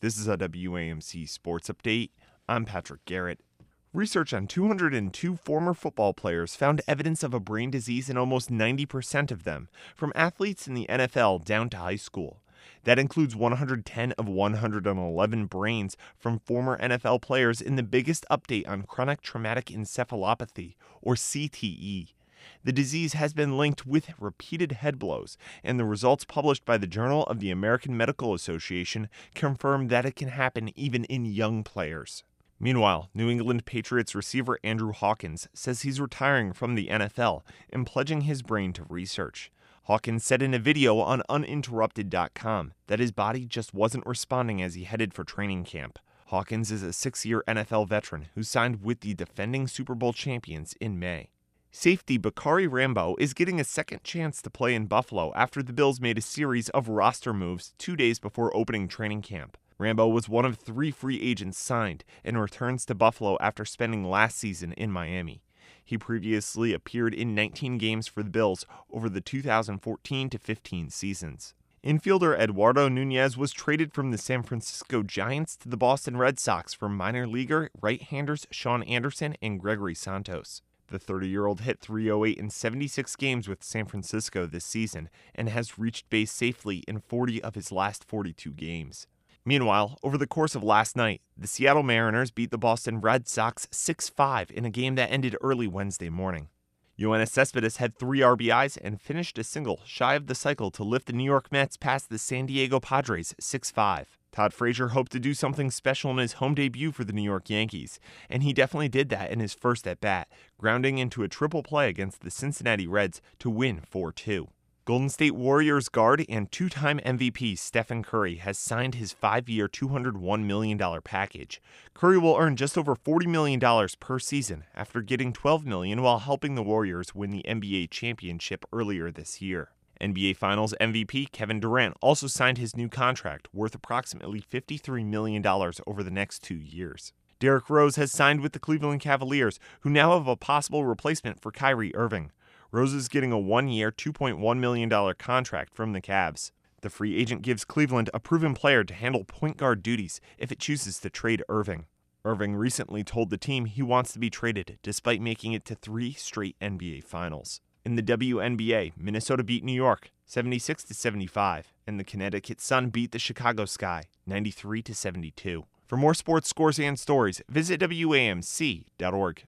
This is a WAMC Sports Update. I'm Patrick Garrett. Research on 202 former football players found evidence of a brain disease in almost 90% of them, from athletes in the NFL down to high school. That includes 110 of 111 brains from former NFL players in the biggest update on chronic traumatic encephalopathy, or CTE. The disease has been linked with repeated head blows, and the results published by the Journal of the American Medical Association confirm that it can happen even in young players. Meanwhile, New England Patriots receiver Andrew Hawkins says he's retiring from the NFL and pledging his brain to research. Hawkins said in a video on uninterrupted.com that his body just wasn't responding as he headed for training camp. Hawkins is a 6-year NFL veteran who signed with the defending Super Bowl champions in May. Safety Bakari Rambo is getting a second chance to play in Buffalo after the Bills made a series of roster moves 2 days before opening training camp. Rambo was one of 3 free agents signed and returns to Buffalo after spending last season in Miami. He previously appeared in 19 games for the Bills over the 2014-15 seasons. Infielder Eduardo Nunez was traded from the San Francisco Giants to the Boston Red Sox for minor leaguer right-handers Sean Anderson and Gregory Santos. The 30-year-old hit .308 in 76 games with San Francisco this season and has reached base safely in 40 of his last 42 games. Meanwhile, over the course of last night, the Seattle Mariners beat the Boston Red Sox 6-5 in a game that ended early Wednesday morning. Yoenis Cespedes had 3 RBIs and finished a single shy of the cycle to lift the New York Mets past the San Diego Padres 6-5. Todd Frazier hoped to do something special in his home debut for the New York Yankees, and he definitely did that in his first at-bat, grounding into a triple play against the Cincinnati Reds to win 4-2. Golden State Warriors guard and 2-time MVP Stephen Curry has signed his 5-year, $201 million package. Curry will earn just over $40 million per season after getting $12 million while helping the Warriors win the NBA championship earlier this year. NBA Finals MVP Kevin Durant also signed his new contract worth approximately $53 million over the next 2 years. Derrick Rose has signed with the Cleveland Cavaliers, who now have a possible replacement for Kyrie Irving. Rose is getting a 1-year, $2.1 million contract from the Cavs. The free agent gives Cleveland a proven player to handle point guard duties if it chooses to trade Irving. Irving recently told the team he wants to be traded despite making it to 3 straight NBA Finals. In the WNBA, Minnesota beat New York 76-75, and the Connecticut Sun beat the Chicago Sky 93-72. For more sports scores and stories, visit WAMC.org.